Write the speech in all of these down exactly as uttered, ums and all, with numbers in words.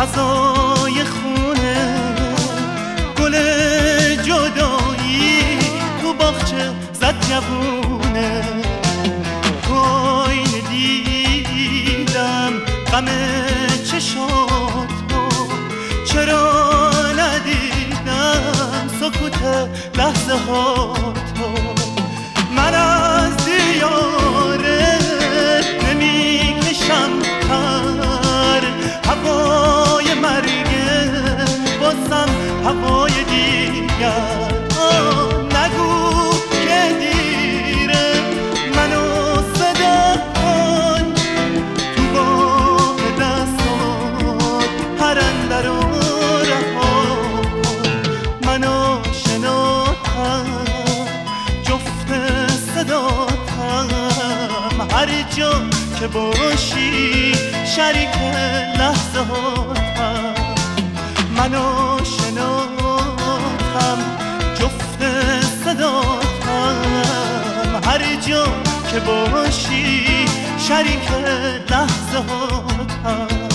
فضای خونه گل جدایی تو باغچه زد جوونه. تو آینه دیدم غم چشاتو، چرا ندیدم سکوت لحظه هاتو. من از دیارت نمیکشم تر، هوای مرگه بازم هوای دیگر. نگو که دیره منو صدا کن، تو باغ دستات پرنده رو رها کن. منو شناختم جفت صداتم، هر جا که باشی شریک لحظه هاتم. منو شناختم جفت صداتم، هر جا که باشی شریک لحظه هاتم.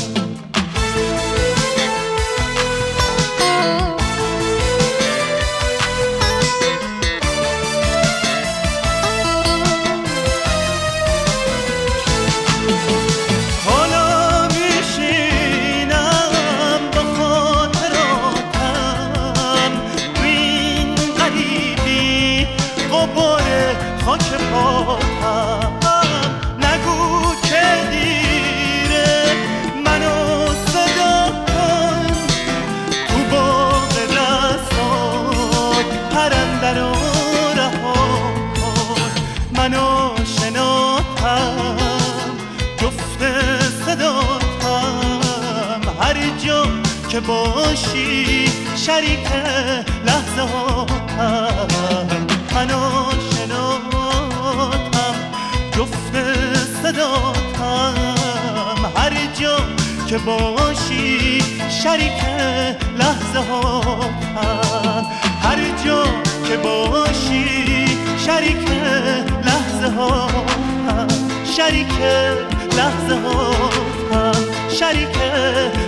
خاک پاتم نگو که دیره منو صدا کن، تو باغ دستات پرنده رو رها کن. منو شناختم جفت صداتم، هر جا که باشی شریک لحظه هاتم. منو شناختم جفت صداتم، هر جا که باشی شریک لحظه هاتم. هر جا که باشی شریک لحظه هاتم، شریک لحظه هاتم، شریک